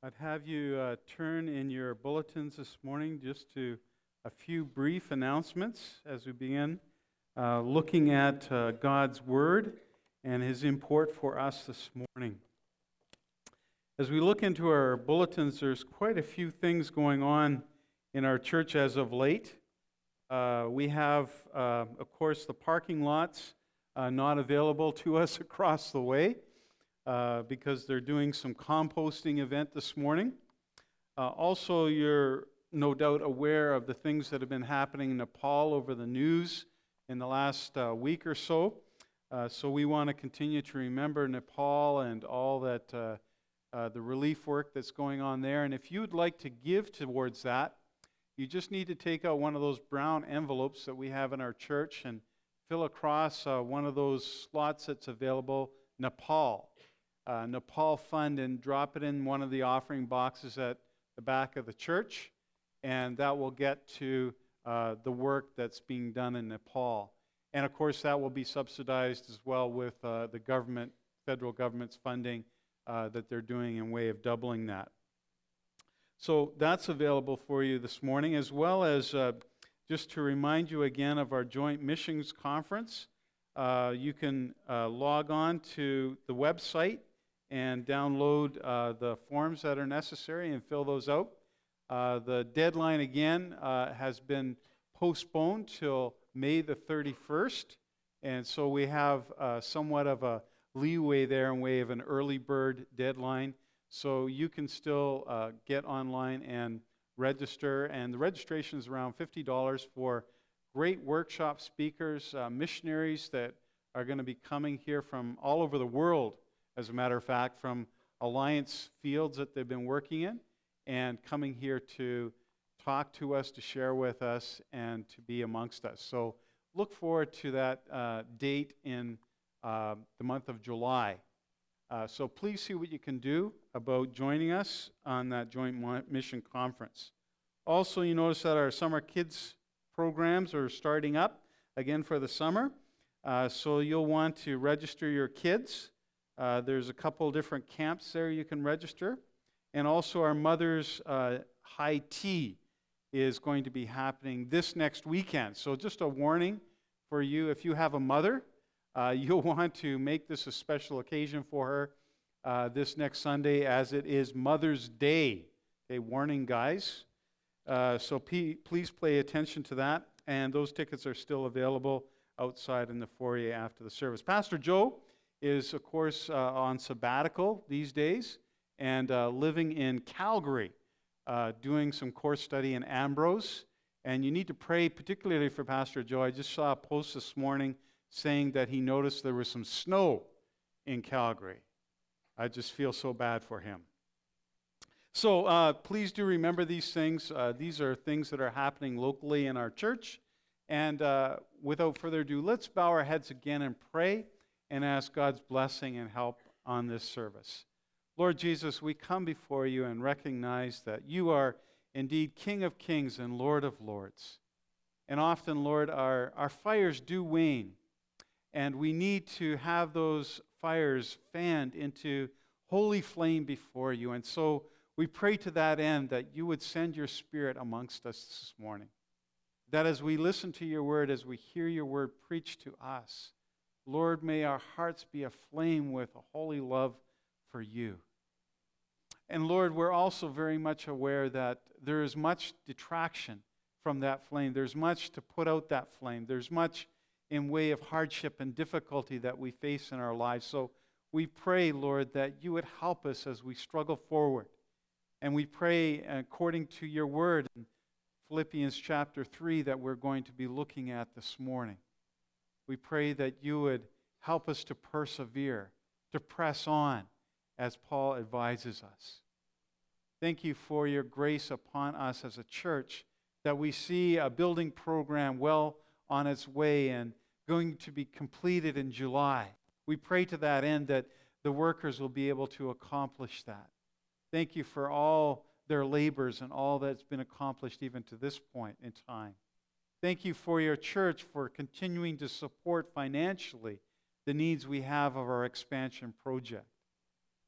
I'd have you turn in your bulletins this morning just to a few brief announcements as we begin looking at God's Word and His import for us this morning. As we look into our bulletins, there's quite a few things going on in our church as of late. We have, of course, the parking lots not available to us across the way. Because they're doing some composting event this morning. Also, you're no doubt aware of the things that have been happening in Nepal over the news in the last week or so. So we want to continue to remember Nepal and all that the relief work that's going on there. And if you'd like to give towards that, you just need to take out one of those brown envelopes that we have in our church and fill across one of those slots that's available, Nepal. Nepal Fund, and drop it in one of the offering boxes at the back of the church, and that will get to the work that's being done in Nepal. And of course, that will be subsidized as well with the government, federal government's funding that they're doing in way of doubling that. So that's available for you this morning, as well as just to remind you again of our Joint Missions Conference. You can log on to the website and download the forms that are necessary and fill those out. The deadline, again, has been postponed till May the 31st, and so we have somewhat of a leeway there in way of an early bird deadline, so you can still get online and register, and the registration is around $50 for great workshop speakers, missionaries that are going to be coming here from all over the world. As a matter of fact, from Alliance fields that they've been working in and coming here to talk to us, to share with us, and to be amongst us. So look forward to that date in the month of July. So please see what you can do about joining us on that Joint Mission Conference. Also, you notice that our summer kids programs are starting up again for the summer. So you'll want to register your kids. There's a couple different camps there you can register. And also our Mother's High Tea is going to be happening this next weekend. So just a warning for you, if you have a mother, you'll want to make this a special occasion for her this next Sunday, as it is Mother's Day. Okay, warning, guys. So please pay attention to that. And those tickets are still available outside in the foyer after the service. Pastor Joe is, of course, on sabbatical these days and living in Calgary, doing some course study in Ambrose. And you need to pray particularly for Pastor Joe. I just saw a post this morning saying that he noticed there was some snow in Calgary. I just feel so bad for him. So please do remember these things. These are things that are happening locally in our church. And without further ado, let's bow our heads again and pray and ask God's blessing and help on this service. Lord Jesus, we come before you and recognize that you are indeed King of kings and Lord of lords. And often, Lord, our fires do wane, and we need to have those fires fanned into holy flame before you. And so we pray to that end that you would send your Spirit amongst us this morning, that as we listen to your word, as we hear your word preached to us, Lord, may our hearts be aflame with a holy love for you. And Lord, we're also very much aware that there is much detraction from that flame. There's much to put out that flame. There's much in way of hardship and difficulty that we face in our lives. So we pray, Lord, that you would help us as we struggle forward. And we pray according to your word in Philippians chapter 3 that we're going to be looking at this morning. We pray that you would help us to persevere, to press on, as Paul advises us. Thank you for your grace upon us as a church, that we see a building program well on its way and going to be completed in July. We pray to that end that the workers will be able to accomplish that. Thank you for all their labors and all that's been accomplished even to this point in time. Thank you for your church for continuing to support financially the needs we have of our expansion project.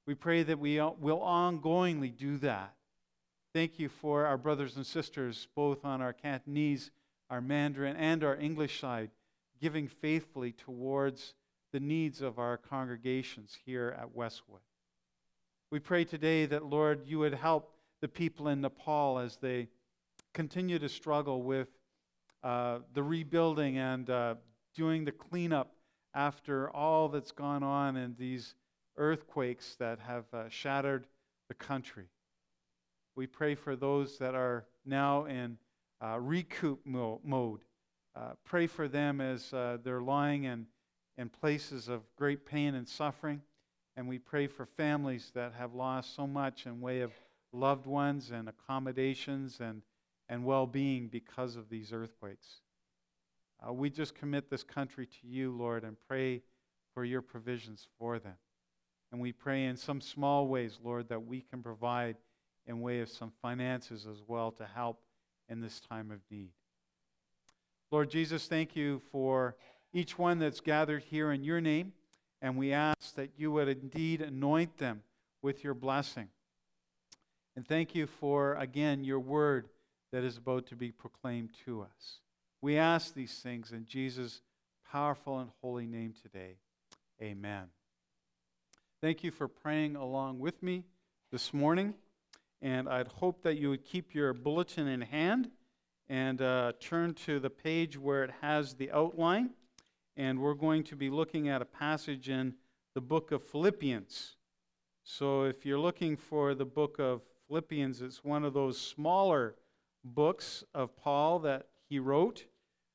We pray that we will ongoingly do that. Thank you for our brothers and sisters, both on our Cantonese, our Mandarin, and our English side, giving faithfully towards the needs of our congregations here at Westwood. We pray today that, Lord, you would help the people in Nepal as they continue to struggle with the rebuilding and doing the cleanup after all that's gone on in these earthquakes that have shattered the country. We pray for those that are now in recoup mode. Pray for them as they're lying in places of great pain and suffering. And we pray for families that have lost so much in way of loved ones and accommodations and well-being because of these earthquakes. We just commit this country to you, Lord, and pray for your provisions for them. And we pray in some small ways, Lord, that we can provide in way of some finances as well to help in this time of need. Lord Jesus, thank you for each one that's gathered here in your name, and we ask that you would indeed anoint them with your blessing. And thank you for, again, your word that is about to be proclaimed to us. We ask these things in Jesus' powerful and holy name today. Amen. Thank you for praying along with me this morning. And I'd hope that you would keep your bulletin in hand and turn to the page where it has the outline. And we're going to be looking at a passage in the book of Philippians. So if you're looking for the book of Philippians, it's one of those smaller books of Paul that he wrote.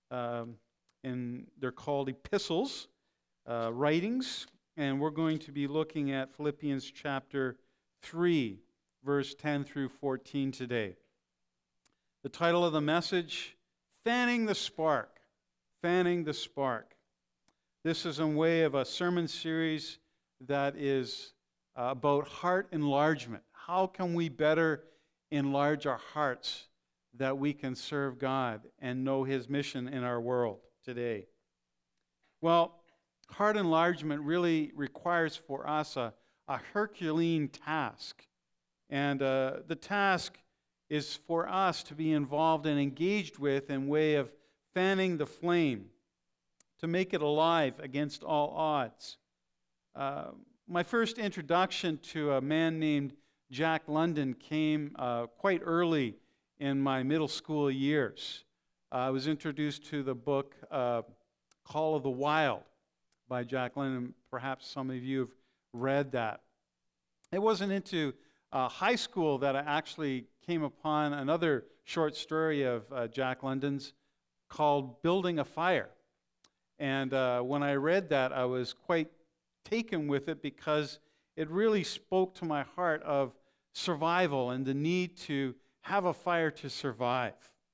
And they're called epistles, writings. And we're going to be looking at Philippians chapter 3. Verse 10 through 14 today. The title of the message, Fanning the Spark. Fanning the Spark. This is in way of a sermon series that is about heart enlargement. How can we better enlarge our hearts that we can serve God and know His mission in our world today? Well, heart enlargement really requires for us a Herculean task. And the task is for us to be involved and engaged with in way of fanning the flame, to make it alive against all odds. My first introduction to a man named Jack London came quite early in my middle school years. I was introduced to the book Call of the Wild by Jack London. Perhaps some of you have read that. It wasn't into high school that I actually came upon another short story of Jack London's called Building a Fire. And when I read that, I was quite taken with it because it really spoke to my heart of survival and the need to have a fire to survive.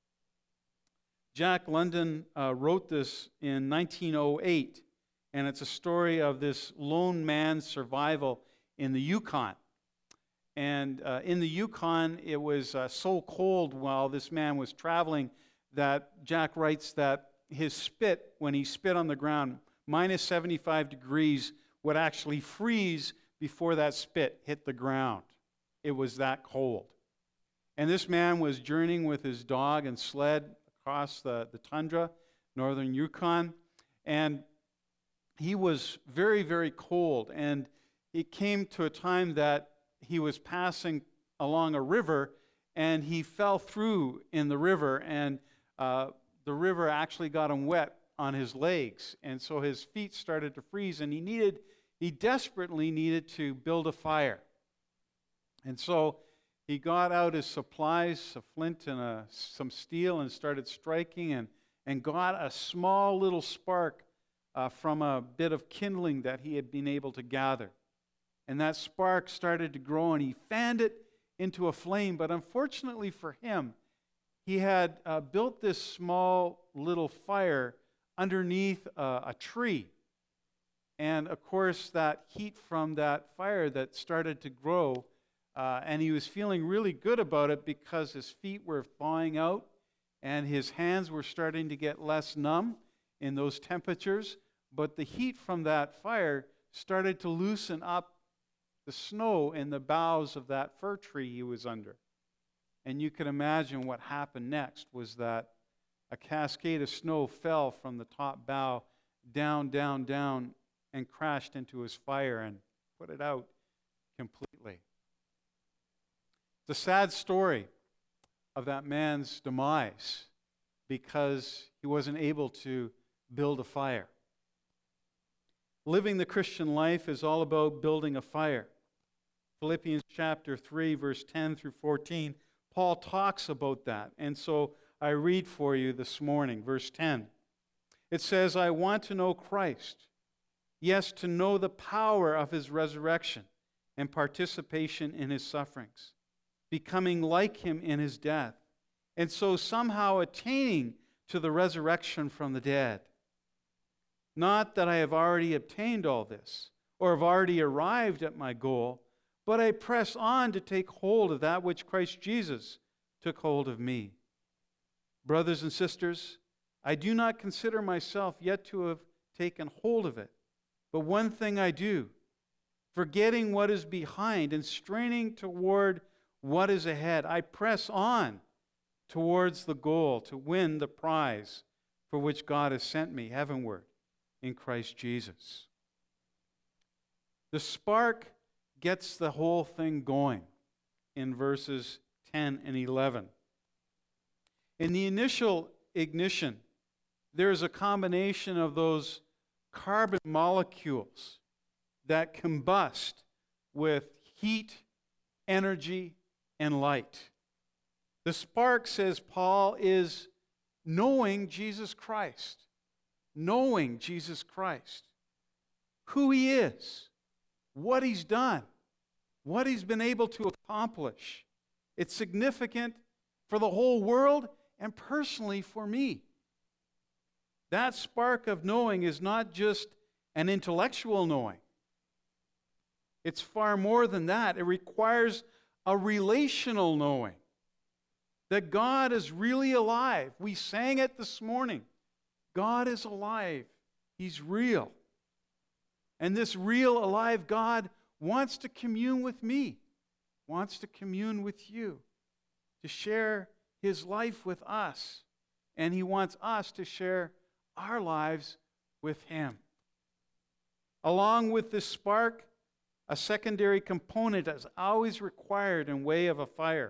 Jack London wrote this in 1908, and it's a story of this lone man's survival in the Yukon. And in the Yukon, it was so cold while this man was traveling that Jack writes that his spit, when he spit on the ground, minus 75 degrees, would actually freeze before that spit hit the ground. It was that cold. And this man was journeying with his dog and sled across the tundra, northern Yukon, and he was very, very cold. And it came to a time that he was passing along a river, and he fell through in the river, and the river actually got him wet on his legs, and so his feet started to freeze, and he desperately needed to build a fire. And so he got out his supplies, a flint and some steel, and started striking, and got a small little spark from a bit of kindling that he had been able to gather. And that spark started to grow, and he fanned it into a flame. But unfortunately for him, he had built this small little fire underneath a tree. And of course, that heat from that fire that started to grow, and he was feeling really good about it because his feet were thawing out, and his hands were starting to get less numb in those temperatures. But the heat from that fire started to loosen up the snow in the boughs of that fir tree he was under. And you can imagine what happened next was that a cascade of snow fell from the top bough down, down, down, and crashed into his fire and put it out completely. It's a sad story of that man's demise because he wasn't able to build a fire. Living the Christian life is all about building a fire. Philippians chapter 3, verse 10 through 14, Paul talks about that. And so I read for you this morning, verse 10. It says, I want to know Christ. Yes, to know the power of his resurrection and participation in his sufferings, becoming like him in his death, and so somehow attaining to the resurrection from the dead. Not that I have already obtained all this, or have already arrived at my goal, but I press on to take hold of that which Christ Jesus took hold of me. Brothers and sisters, I do not consider myself yet to have taken hold of it, but one thing I do, forgetting what is behind and straining toward what is ahead, I press on towards the goal to win the prize for which God has sent me heavenward in Christ Jesus. The spark gets the whole thing going in verses 10 and 11. In the initial ignition, there is a combination of those carbon molecules that combust with heat, energy, and light. The spark, says Paul, is knowing Jesus Christ. Knowing Jesus Christ. Who he is. What he's done. What he's been able to accomplish. It's significant for the whole world and personally for me. That spark of knowing is not just an intellectual knowing. It's far more than that. It requires a relational knowing. That God is really alive. We sang it this morning. God is alive. He's real. And this real, alive God wants to commune with me, wants to commune with you, to share his life with us. And he wants us to share our lives with him. Along with this spark, a secondary component is always required in way of a fire.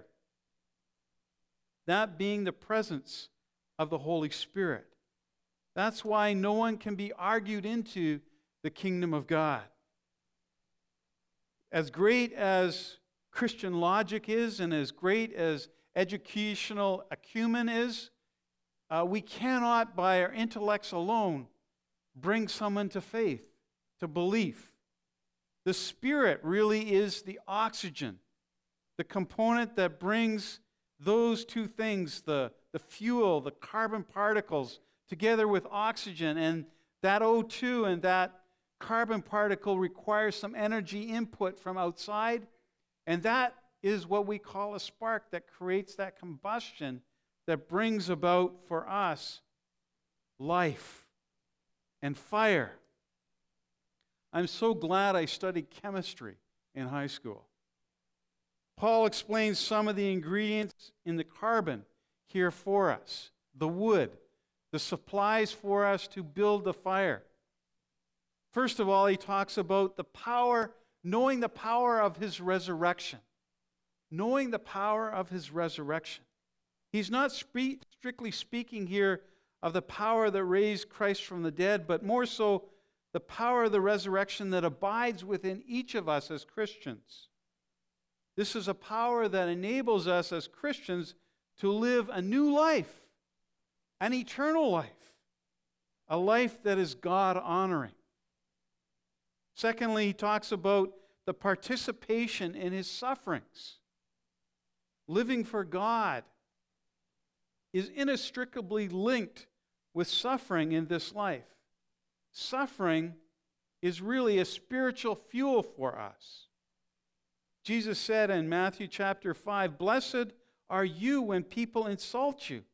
That being the presence of the Holy Spirit. That's why no one can be argued into the kingdom of God. As great as Christian logic is and as great as educational acumen is, we cannot by our intellects alone bring someone to faith, to belief. The Spirit really is the oxygen, the component that brings those two things, the fuel, the carbon particles, together with oxygen. And that O2 and that carbon particle requires some energy input from outside. And that is what we call a spark that creates that combustion that brings about for us life and fire. I'm so glad I studied chemistry in high school. Paul explains some of the ingredients in the carbon here for us. The wood, the supplies for us to build the fire. First of all, he talks about the power, knowing the power of his resurrection. Knowing the power of his resurrection. He's not strictly speaking here of the power that raised Christ from the dead, but more so the power of the resurrection that abides within each of us as Christians. This is a power that enables us as Christians to live a new life, an eternal life, a life that is God-honoring. Secondly, he talks about the participation in his sufferings. Living for God is inextricably linked with suffering in this life. Suffering is really a spiritual fuel for us. Jesus said in Matthew chapter 5, "Blessed are you when people insult you,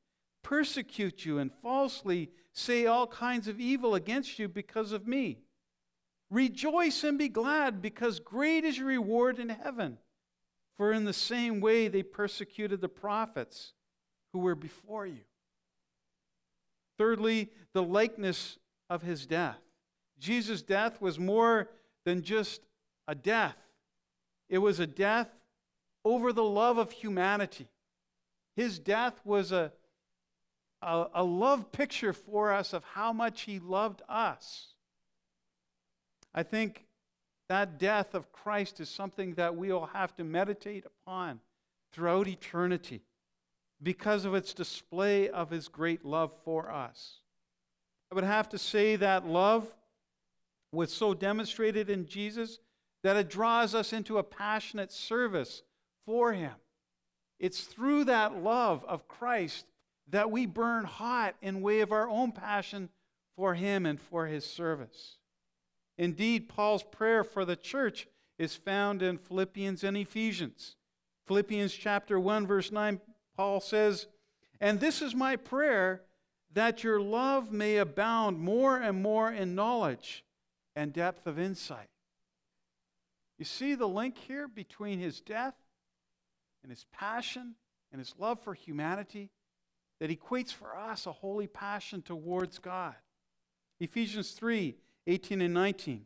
persecute you, and falsely say all kinds of evil against you because of me. Rejoice and be glad, because great is your reward in heaven. For in the same way they persecuted the prophets who were before you. Thirdly, the likeness of his death. Jesus' death was more than just a death. It was a death over the love of humanity. His death was a love picture for us of how much he loved us. I think that death of Christ is something that we will have to meditate upon throughout eternity because of its display of his great love for us. I would have to say that love was so demonstrated in Jesus that it draws us into a passionate service for him. It's through that love of Christ that we burn hot in way of our own passion for him and for his service. Indeed, Paul's prayer for the church is found in Philippians and Ephesians. Philippians chapter 1, verse 9, Paul says, "And this is my prayer, that your love may abound more and more in knowledge and depth of insight." You see the link here between his death and his passion and his love for humanity that equates for us a holy passion towards God. Ephesians 3, 18 and 19.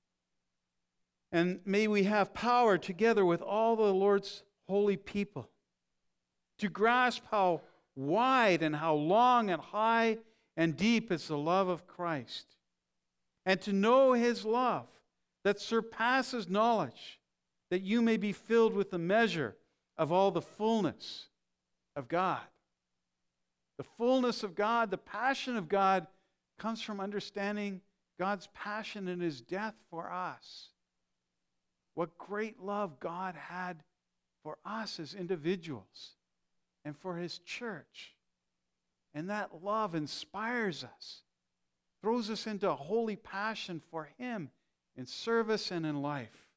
"And may we have power together with all the Lord's holy people to grasp how wide and how long and high and deep is the love of Christ, and to know his love that surpasses knowledge, that you may be filled with the measure of all the fullness of God." The fullness of God, the passion of God, comes from understanding God's passion in his death for us. What great love God had for us as individuals and for his church. And that love inspires us, throws us into a holy passion for him in service and in life.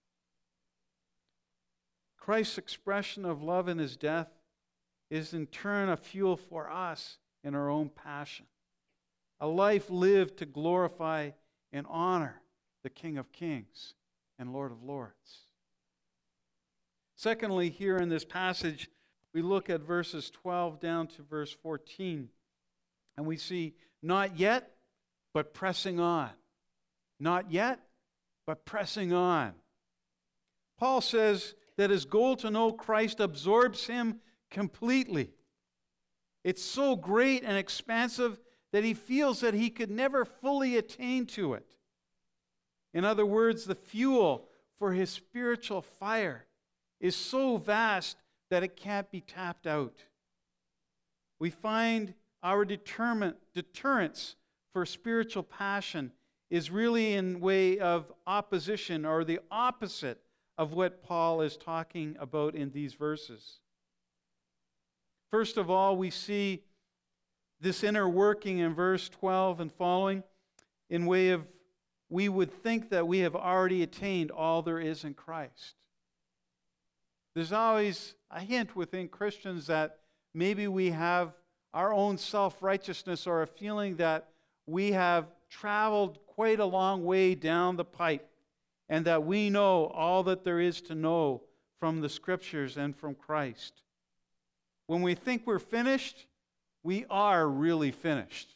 Christ's expression of love in his death is in turn a fuel for us in our own passion. A life lived to glorify and honor the King of Kings and Lord of Lords. Secondly, here in this passage, we look at verses 12 down to verse 14, and we see, "Not yet, but pressing on." Not yet, but pressing on. Paul says that his goal to know Christ absorbs him completely. It's so great and expansive that he feels that he could never fully attain to it. In other words, the fuel for his spiritual fire is so vast that it can't be tapped out. We find our deterrence for spiritual passion is really in way of opposition, or the opposite of what Paul is talking about in these verses. First of all, we see this inner working in verse 12 and following in way of we would think that we have already attained all there is in Christ. There's always a hint within Christians that maybe we have our own self-righteousness, or a feeling that we have traveled quite a long way down the pipe and that we know all that there is to know from the Scriptures and from Christ. When we think we're finished, we are really finished.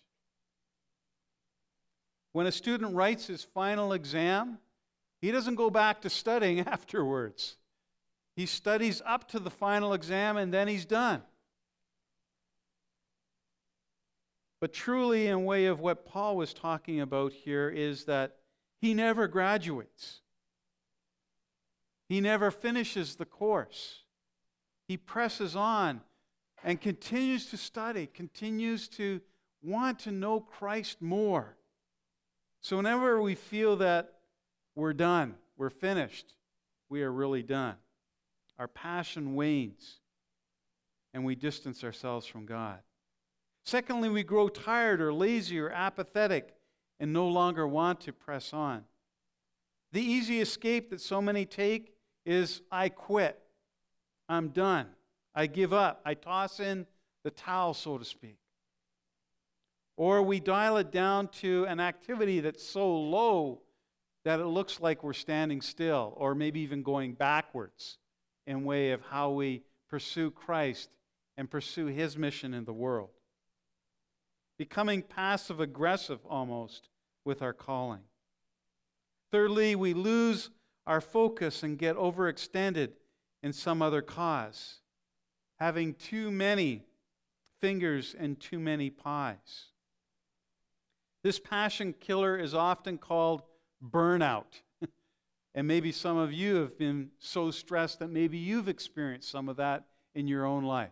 When a student writes his final exam, he doesn't go back to studying afterwards. He studies up to the final exam and then he's done. But truly, in way of what Paul was talking about here, is that he never graduates. He never finishes the course. He presses on and continues to study, continues to want to know Christ more. So whenever we feel that we're done, we're finished, we are really done. Our passion wanes and we distance ourselves from God. Secondly, we grow tired or lazy or apathetic and no longer want to press on. The easy escape that so many take is, I quit. I'm done. I give up. I toss in the towel, so to speak. Or we dial it down to an activity that's so low that it looks like we're standing still or maybe even going backwards in way of how we pursue Christ and pursue His mission in the world. Becoming passive-aggressive almost with our calling. Thirdly, we lose our focus and get overextended in some other cause, having too many fingers and too many pies. This passion killer is often called burnout. And maybe some of you have been so stressed that maybe you've experienced some of that in your own life.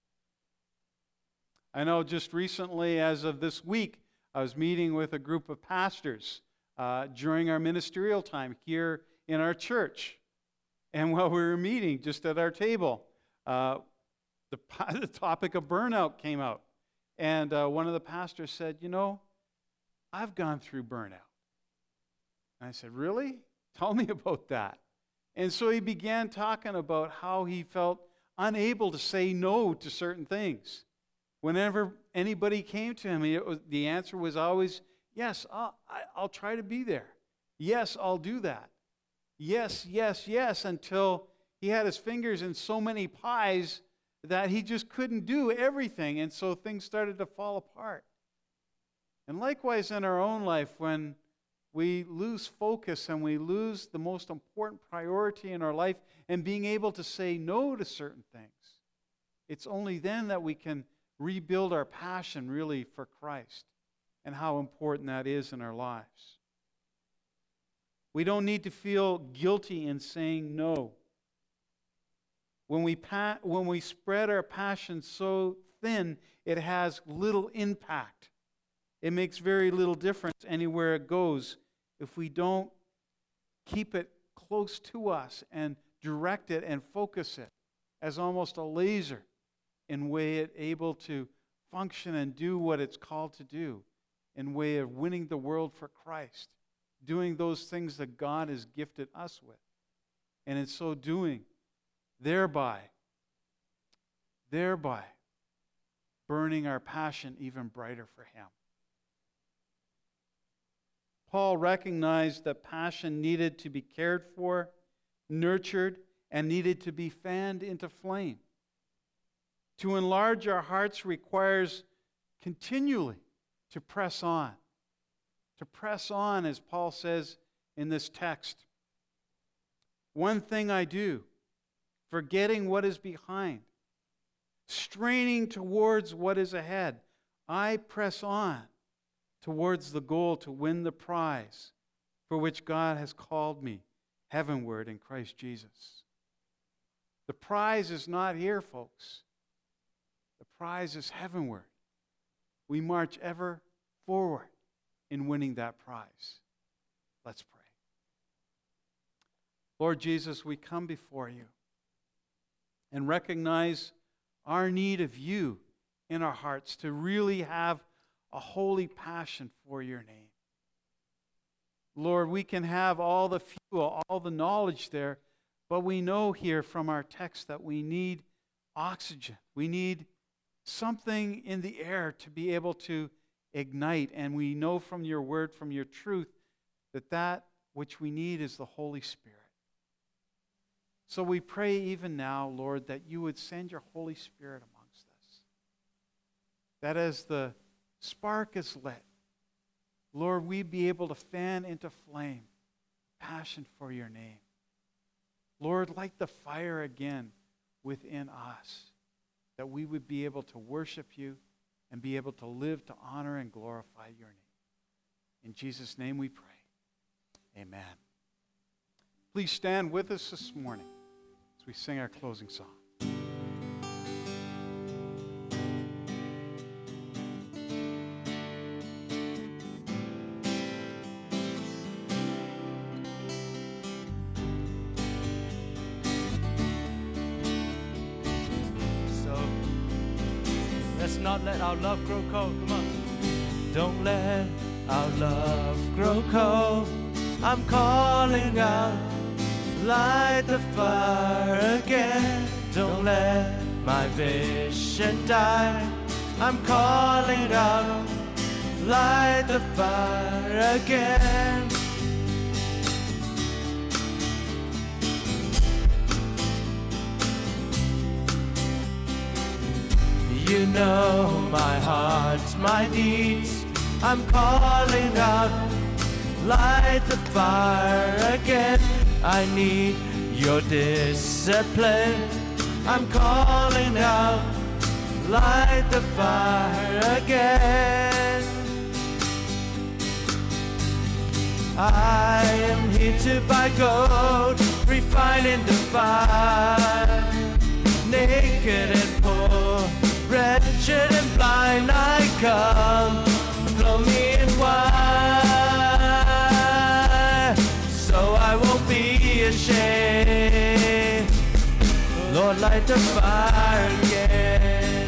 I know just recently, as of this week, I was meeting with a group of pastors during our ministerial time here in our church. And while we were meeting, just at our table, the topic of burnout came out. And one of the pastors said, "You know, I've gone through burnout." And I said, "Really? Tell me about that." And so he began talking about how he felt unable to say no to certain things. Whenever anybody came to him, the answer was always, "Yes, I'll try to be there. Yes, I'll do that. Yes, yes, yes," until he had his fingers in so many pies that he just couldn't do everything, and so things started to fall apart. And likewise in our own life, when we lose focus and we lose the most important priority in our life and being able to say no to certain things, it's only then that we can rebuild our passion really for Christ and how important that is in our lives. We don't need to feel guilty in saying no. When we spread our passion so thin, it has little impact. It makes very little difference anywhere it goes if we don't keep it close to us and direct it and focus it as almost a laser in way it able to function and do what it's called to do in way of winning the world for Christ, doing those things that God has gifted us with. And in so doing, thereby burning our passion even brighter for Him. Paul recognized that passion needed to be cared for, nurtured, and needed to be fanned into flame. To enlarge our hearts requires continually to press on. To press on, as Paul says in this text. "One thing I do, forgetting what is behind, straining towards what is ahead, I press on towards the goal to win the prize for which God has called me heavenward in Christ Jesus." The prize is not here, folks. The prize is heavenward. We march ever forward in winning that prize. Let's pray. Lord Jesus, we come before you and recognize our need of you in our hearts to really have a holy passion for your name. Lord, we can have all the fuel, all the knowledge there, but we know here from our text that we need oxygen. We need something in the air to be able to ignite. And we know from your word, from your truth, that which we need is the Holy Spirit. So we pray even now, Lord, that you would send your Holy Spirit amongst us. That as the spark is lit, Lord, we be able to fan into flame passion for your name. Lord, light the fire again within us, that we would be able to worship you and be able to live to honor and glorify your name. In Jesus' name we pray. Amen. Please stand with us this morning as we sing our closing song. Not let our love grow cold. Come on. Don't let our love grow cold. I'm calling out, light the fire again. Don't let my vision die. I'm calling out, light the fire again. know my heart, my deeds. I'm calling out, light the fire again. I need your discipline. I'm calling out, light the fire again. I am here to buy gold, refining the fire. Naked and poor, wretched and blind I come. Clothe me in white, so I won't be ashamed. Lord, light the fire again.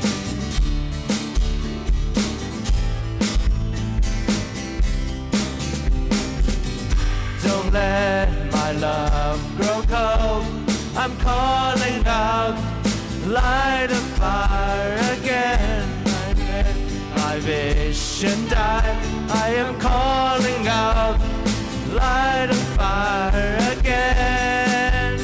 Don't let my love grow cold. I'm calling out, light a fire again. My vision died. I am calling out, light a fire again.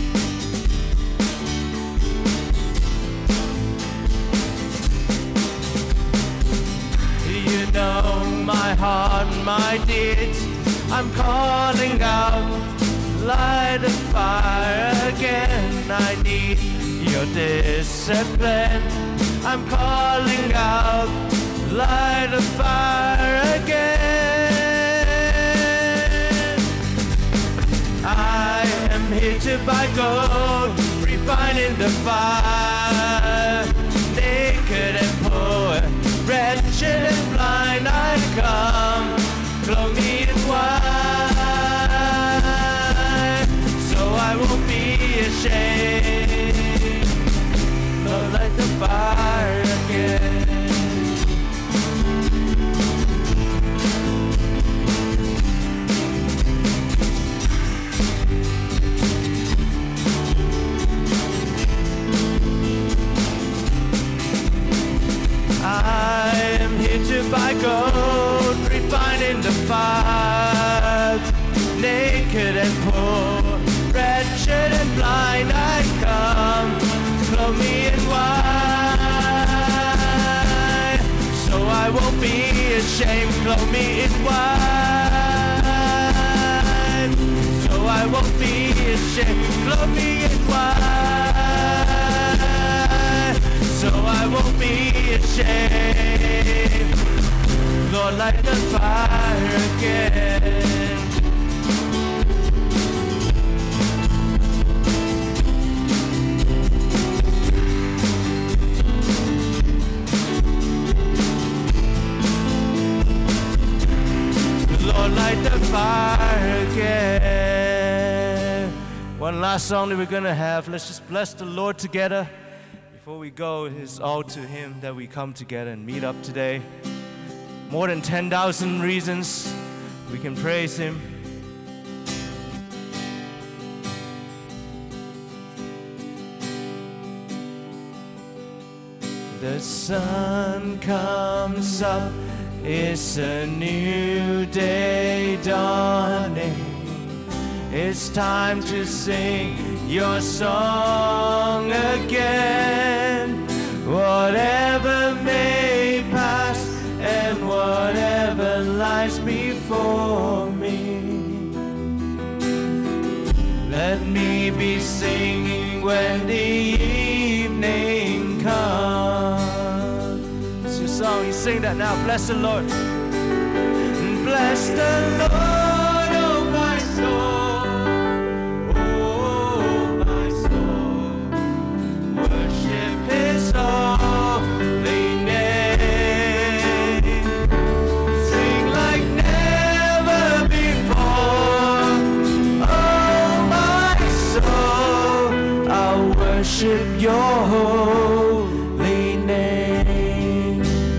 You know my heart, my deeds. I'm calling out, light a fire again. I need your discipline. I'm calling out, light a fire again. I am here to buy gold, refining the fire. Naked and poor, wretched and blind I come. Clothe me in white, so I won't be ashamed. Lord, light the fire again. I am here to buy gold, refining the fire. Naked and poor, wretched and blind I come. Clothe me in white, so I won't be ashamed. Clothe me in white, so I won't be ashamed. Clothe me in white, so I won't be ashamed. Lord, light the fire again. Lord, light the fire again. One last song that we're gonna have. Let's just bless the Lord together. Before we go, it's all to Him that we come together and meet up today. More than 10,000 reasons we can praise Him. The sun comes up, it's a new day dawning. It's time to sing your song again. Whatever may pass and whatever lies before me, let me be singing when the evening comes. It's your song, you sing that now. Bless the Lord. Bless the Lord, oh my soul. Worship your holy name.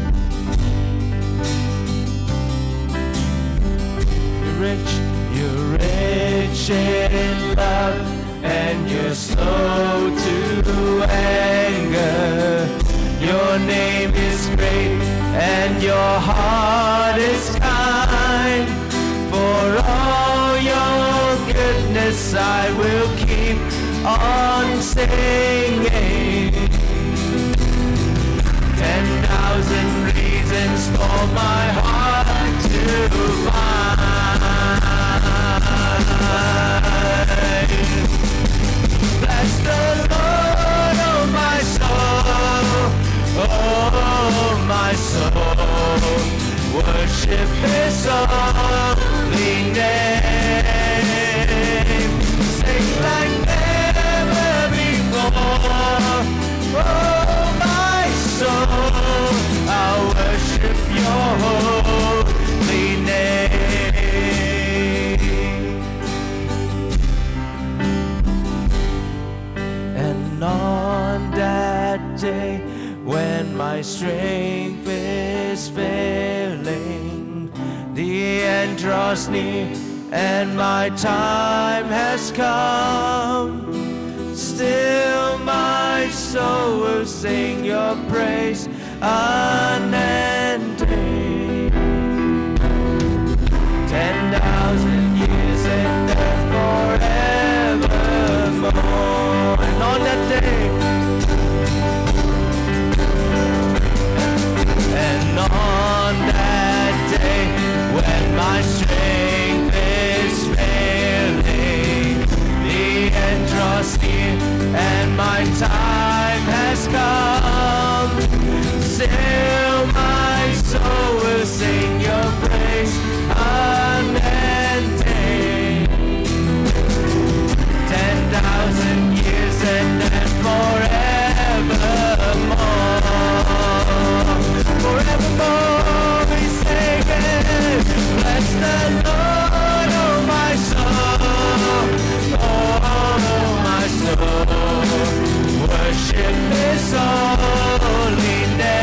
You're rich in love, and you're slow to anger. Your name is great, and your heart is kind. For all your goodness I will keep on singing. 10 10,000 reasons for my heart to find. Bless the Lord, oh my soul, oh my soul. Worship His holy name. Sing like never before. Oh my soul, I'll worship Your holy name. And on that day, when my strength is failing, the end draws near and my time has come, still my soul will sing Your praise unending. 10,000 years and then forevermore. And on that day, and on that day, when my strength is failing, the end draws near and my time has come, still my soul will sing Your praise unending. 10,000 years and then forevermore. Forevermore we sing it. Bless the Lord, oh my soul, oh my soul. Worship His holy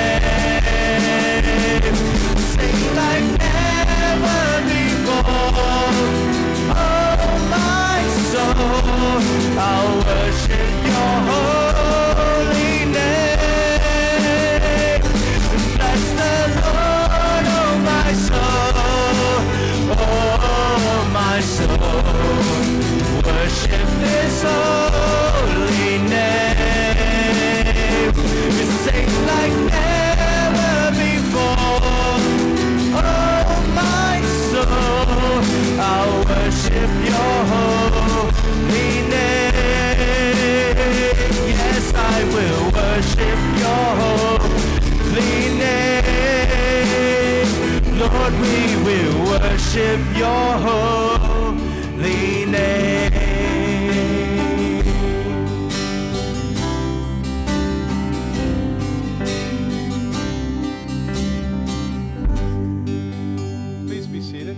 name. Sing like never before. Oh my soul, I'll worship Your holy name. Bless the Lord, oh my soul, oh my soul. Worship His holy name. Sing like never before. Oh my soul, I'll worship Your holy name. Yes, I will worship Your holy name. Lord, we will worship Your holy name. Please be seated.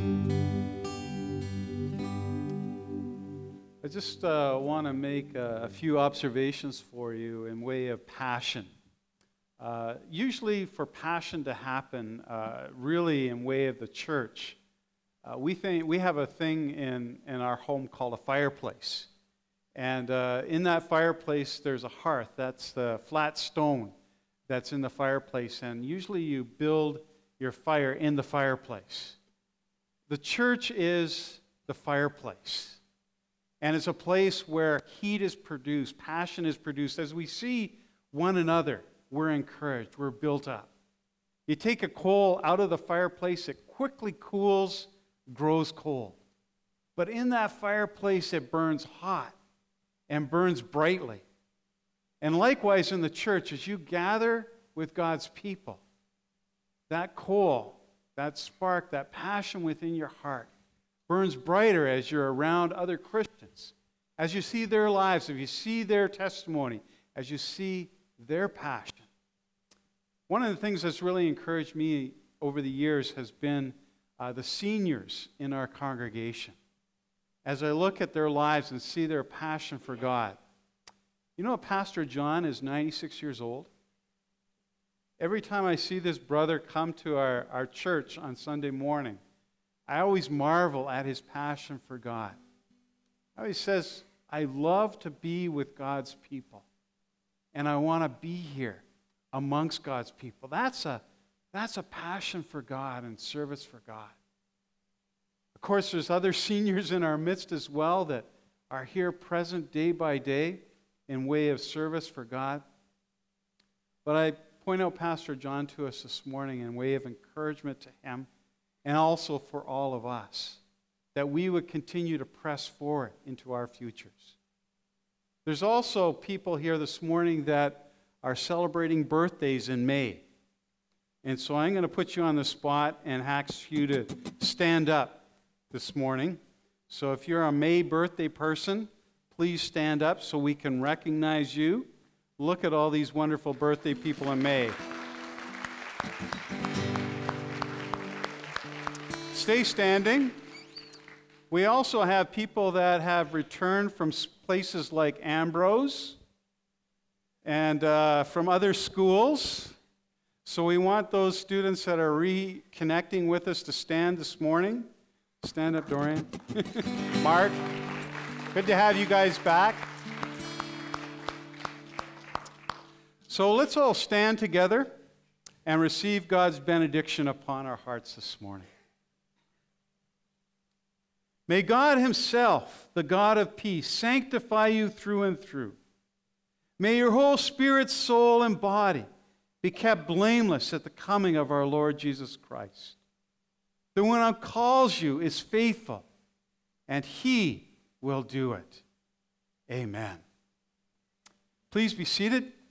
I just want to make a few observations for you in way of passion. Usually for passion to happen, really in way of the church, we have a thing in our home called a fireplace. And in that fireplace, there's a hearth. That's the flat stone that's in the fireplace. And usually you build your fire in the fireplace. The church is the fireplace. And it's a place where heat is produced, passion is produced. As we see one another, we're encouraged, we're built up. You take a coal out of the fireplace, it quickly cools, grows cold. But in that fireplace, it burns hot and burns brightly. And likewise in the church, as you gather with God's people, that coal, that spark, that passion within your heart burns brighter as you're around other Christians. As you see their lives, if you see their testimony, as you see their passion. One of the things that's really encouraged me over the years has been the seniors in our congregation. As I look at their lives and see their passion for God. You know, Pastor John is 96 years old. Every time I see this brother come to our church on Sunday morning, I always marvel at his passion for God. He always says, I love to be with God's people, and I want to be here amongst God's people. That's a passion for God and service for God. Of course, there's other seniors in our midst as well that are here present day by day in way of service for God. But I point out Pastor John to us this morning in way of encouragement to him and also for all of us, that we would continue to press forward into our futures. There's also people here this morning that are celebrating birthdays in May. And so I'm going to put you on the spot and ask you to stand up this morning. So if you're a May birthday person, please stand up so we can recognize you. Look at all these wonderful birthday people in May. Stay standing. We also have people that have returned from places like Ambrose and from other schools. So we want those students that are reconnecting with us to stand this morning. Stand up, Dorian. Mark, good to have you guys back. So let's all stand together and receive God's benediction upon our hearts this morning. May God himself, the God of peace, sanctify you through and through. May your whole spirit, soul, and body be kept blameless at the coming of our Lord Jesus Christ. The one who calls you is faithful, and he will do it. Amen. Please be seated.